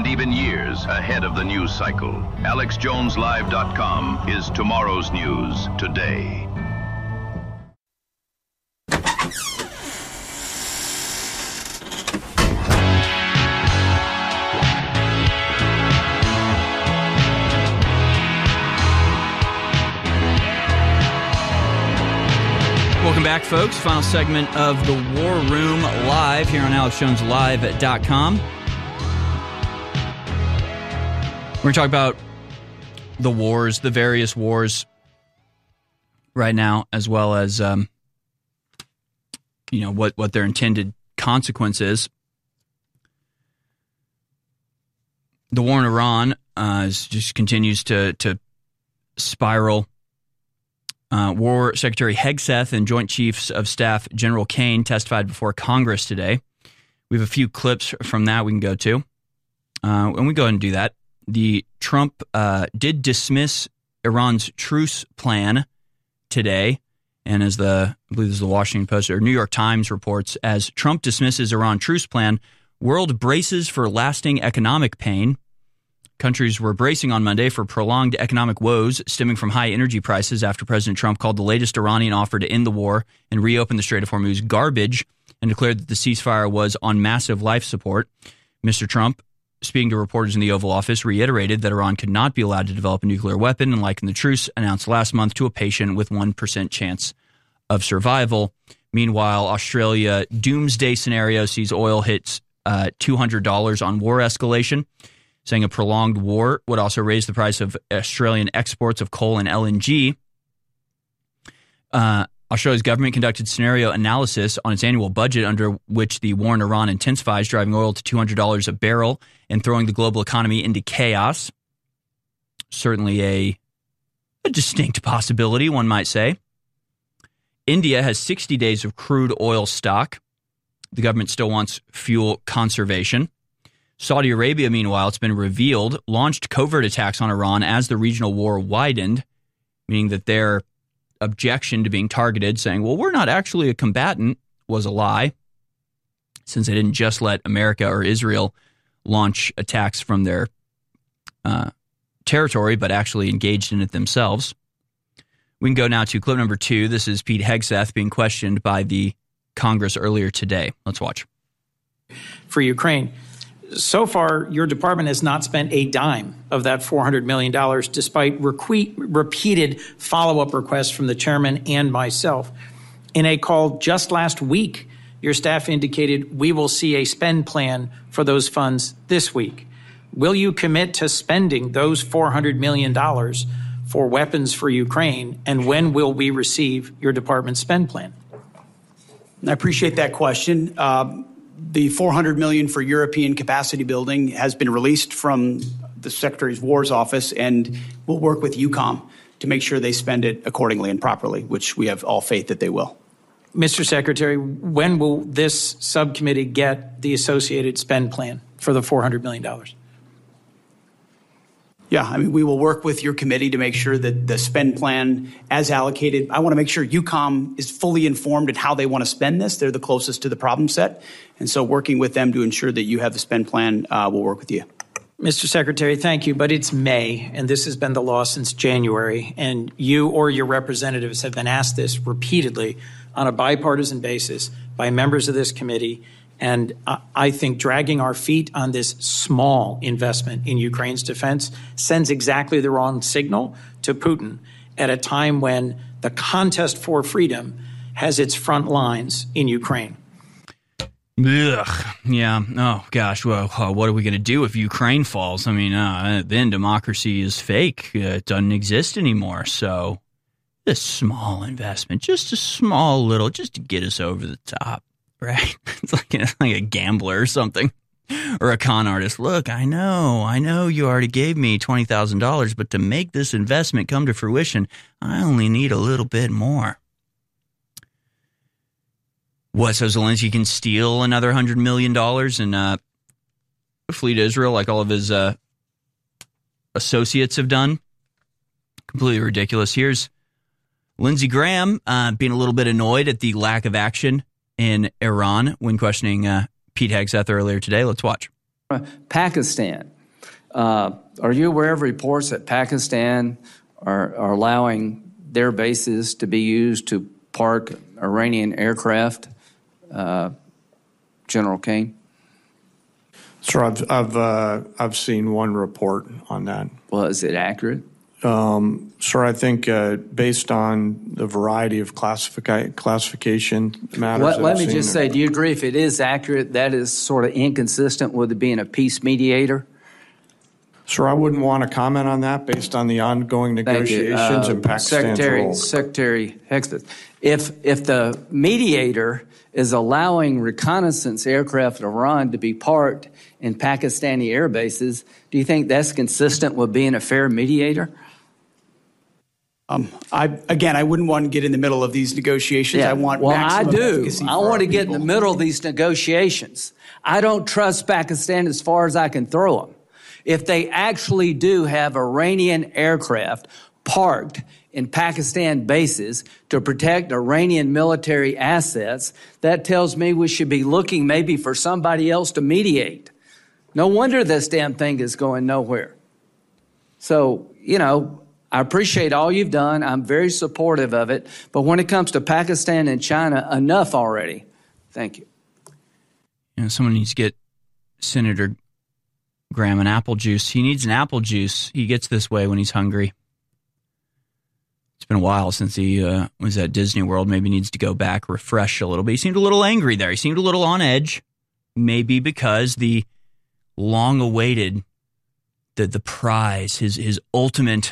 even years ahead of the news cycle. AlexJonesLive.com is tomorrow's news today. Welcome back, folks. Final segment of the War Room live here on AlexJonesLive.com. We're going to talk about the wars, the various wars right now, as well as what their intended consequence is. The war in Iran just continues to spiral. War Secretary Hegseth and Joint Chiefs of Staff General Kane testified before Congress today. We have a few clips from that we can go to, and we go ahead and do that. The Trump did dismiss Iran's truce plan today, and as I believe this is the Washington Post or New York Times reports, as Trump dismisses Iran truce plan, world braces for lasting economic pain. Countries were bracing on Monday for prolonged economic woes stemming from high energy prices after President Trump called the latest Iranian offer to end the war and reopen the Strait of Hormuz garbage and declared that the ceasefire was on massive life support. Mr. Trump, speaking to reporters in the Oval Office, reiterated that Iran could not be allowed to develop a nuclear weapon and likened the truce announced last month to a patient with 1% chance of survival. Meanwhile, Australia doomsday scenario sees oil hits $200 on war escalation, saying a prolonged war would also raise the price of Australian exports of coal and LNG. Australia's government conducted scenario analysis on its annual budget under which the war in Iran intensifies, driving oil to $200 a barrel and throwing the global economy into chaos. Certainly a distinct possibility, one might say. India has 60 days of crude oil stock. The government still wants fuel conservation. Saudi Arabia, meanwhile, it's been revealed, launched covert attacks on Iran as the regional war widened, meaning that their objection to being targeted, saying, well, we're not actually a combatant, was a lie, since they didn't just let America or Israel launch attacks from their territory, but actually engaged in it themselves. We can go now to clip number 2. This is Pete Hegseth being questioned by the Congress earlier today. Let's watch. For Ukraine. So far, your department has not spent a dime of that $400 million, despite repeated follow-up requests from the chairman and myself. In a call just last week, your staff indicated we will see a spend plan for those funds this week. Will you commit to spending those $400 million for weapons for Ukraine, and when will we receive your department's spend plan? I appreciate that question. The $400 million for European capacity building has been released from the Secretary of War's office, and we'll work with EUCOM to make sure they spend it accordingly and properly, which we have all faith that they will. Mr. Secretary, when will this subcommittee get the associated spend plan for the $400 million? Yeah, I mean, we will work with your committee to make sure that the spend plan as allocated, I want to make sure EUCOM is fully informed in how they want to spend this. They're the closest to the problem set. And so working with them to ensure that you have the spend plan, we'll work with you. Mr. Secretary, thank you, but it's May, and this has been the law since January, and you or your representatives have been asked this repeatedly on a bipartisan basis by members of this committee. And I think dragging our feet on this small investment in Ukraine's defense sends exactly the wrong signal to Putin at a time when the contest for freedom has its front lines in Ukraine. Ugh. Yeah. Oh, gosh. Well, what are we going to do if Ukraine falls? I mean, then democracy is fake. It doesn't exist anymore. So this small investment, just a small little, just to get us over the top. Right? It's like a gambler or something, or a con artist. Look, I know you already gave me $20,000, but to make this investment come to fruition, I only need a little bit more. What, so Zelensky can steal another $100 million and flee to Israel like all of his associates have done? Completely ridiculous. Here's Lindsey Graham being a little bit annoyed at the lack of action in Iran when questioning Pete Hegseth earlier today. Let's watch. Pakistan, Are you aware of reports that Pakistan are allowing their bases to be used to park Iranian aircraft, General Kane? Sir, I've seen one report on that. Well, is it accurate? Sir, I think based on the variety of classification matters. Let me just say, do you agree if it is accurate, that is sort of inconsistent with it being a peace mediator? Sir, I wouldn't want to comment on that based on the ongoing negotiations and Pakistan's role. Secretary Hexton, if the mediator is allowing reconnaissance aircraft at Iran to be parked in Pakistani air bases, do you think that's consistent with being a fair mediator? I wouldn't want to get in the middle of these negotiations. Yeah. I want well, maximum I do. efficacy I for want our to get in people. the middle of these negotiations. I don't trust Pakistan as far as I can throw them. If they actually do have Iranian aircraft parked in Pakistan bases to protect Iranian military assets, that tells me we should be looking maybe for somebody else to mediate. No wonder this damn thing is going nowhere. So, I appreciate all you've done. I'm very supportive of it. But when it comes to Pakistan and China, enough already. Thank you. Someone needs to get Senator Graham an apple juice. He needs an apple juice. He gets this way when he's hungry. It's been a while since he was at Disney World. Maybe needs to go back, refresh a little bit. He seemed a little angry there. He seemed a little on edge. Maybe because the long-awaited, the prize, his ultimate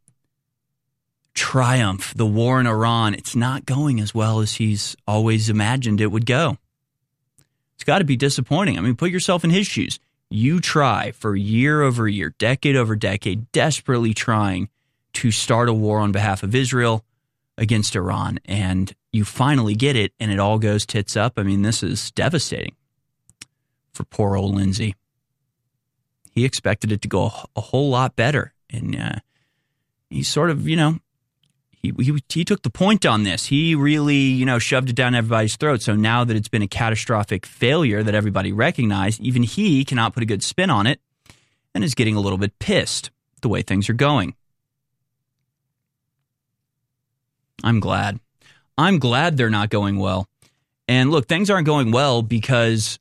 triumph, the war in Iran, it's not going as well as he's always imagined it would go. It's got to be disappointing. I mean, put yourself in his shoes. You try for year over year, decade over decade, desperately trying to start a war on behalf of Israel against Iran, and you finally get it, and it all goes tits up. I mean, this is devastating for poor old Lindsey. He expected it to go a whole lot better, and he sort of, he took the point on this. He really, shoved it down everybody's throat. So now that it's been a catastrophic failure that everybody recognized, even he cannot put a good spin on it and is getting a little bit pissed the way things are going. I'm glad. I'm glad they're not going well. And look, things aren't going well because,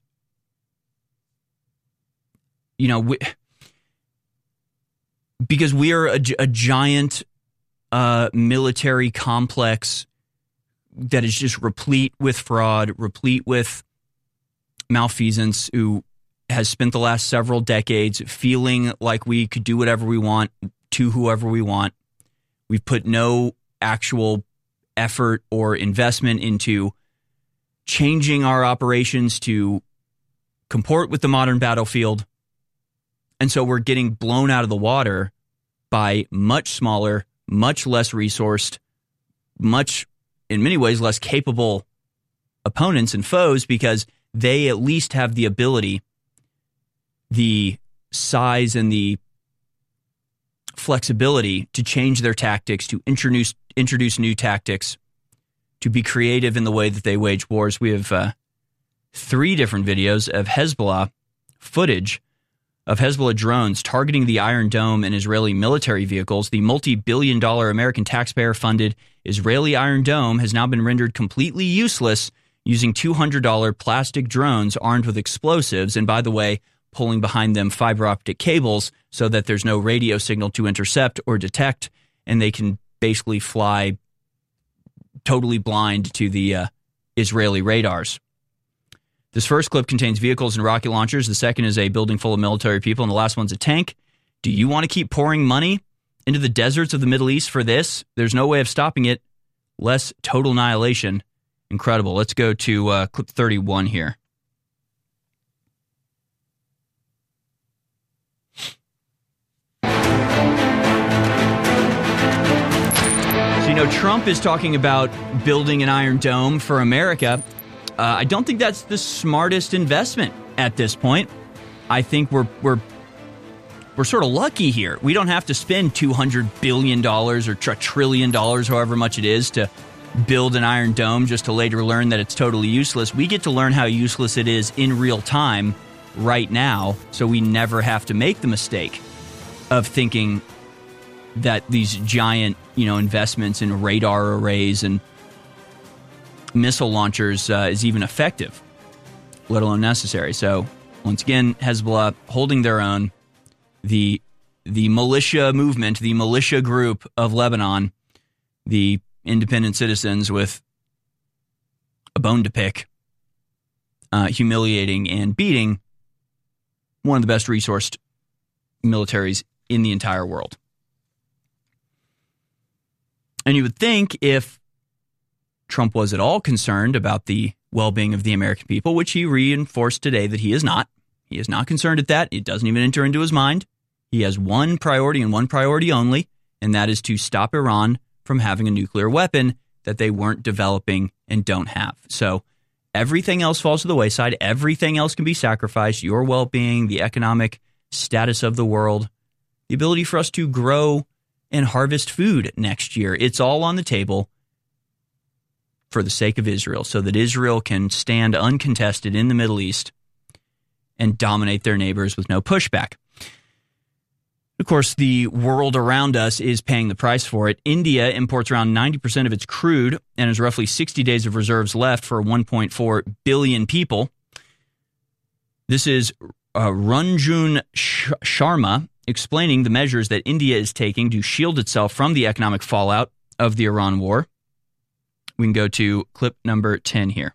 because we are a giant military complex that is just replete with fraud, replete with malfeasance, who has spent the last several decades feeling like we could do whatever we want to whoever we want. We've put no actual effort or investment into changing our operations to comport with the modern battlefield. And so we're getting blown out of the water by much smaller, much less resourced, much, in many ways, less capable opponents and foes, because they at least have the ability, the size and the flexibility to change their tactics, to introduce new tactics, to be creative in the way that they wage wars. We have 3 different videos of Hezbollah footage of Hezbollah drones targeting the Iron Dome and Israeli military vehicles. The multi-billion-dollar American taxpayer-funded Israeli Iron Dome has now been rendered completely useless using $200 plastic drones armed with explosives, and by the way, pulling behind them fiber optic cables so that there's no radio signal to intercept or detect, and they can basically fly totally blind to the Israeli radars. This first clip contains vehicles and rocket launchers. The second is a building full of military people, and the last one's a tank. Do you want to keep pouring money into the deserts of the Middle East for this? There's no way of stopping it. Less total annihilation. Incredible. Let's go to clip 31 here. So, Trump is talking about building an Iron Dome for America. I don't think that's the smartest investment at this point. I think we're sort of lucky here. We don't have to spend $200 billion or $1 trillion, however much it is, to build an Iron Dome just to later learn that it's totally useless. We get to learn how useless it is in real time right now, so we never have to make the mistake of thinking that these giant, investments in radar arrays and missile launchers is even effective, let alone necessary. So, once again, Hezbollah holding their own. The militia movement, the militia group of Lebanon, the independent citizens with a bone to pick, humiliating and beating one of the best resourced militaries in the entire world. And you would think if Trump was at all concerned about the well-being of the American people, which he reinforced today that he is not. He is not concerned at that. It doesn't even enter into his mind. He has one priority and one priority only, and that is to stop Iran from having a nuclear weapon that they weren't developing and don't have. So everything else falls to the wayside. Everything else can be sacrificed. Your well-being, the economic status of the world, the ability for us to grow and harvest food next year. It's all on the table for the sake of Israel, so that Israel can stand uncontested in the Middle East and dominate their neighbors with no pushback. Of course, the world around us is paying the price for it. India imports around 90% of its crude and has roughly 60 days of reserves left for 1.4 billion people. This is Ranjun Sharma explaining the measures that India is taking to shield itself from the economic fallout of the Iran war. We can go to clip number 10 here.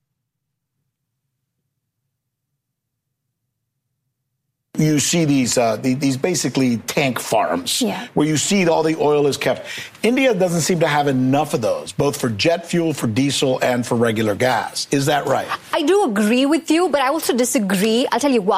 You see these basically tank farms where you see all the oil is kept. India doesn't seem to have enough of those, both for jet fuel, for diesel, and for regular gas. Is that right? I do agree with you, but I also disagree. I'll tell you why.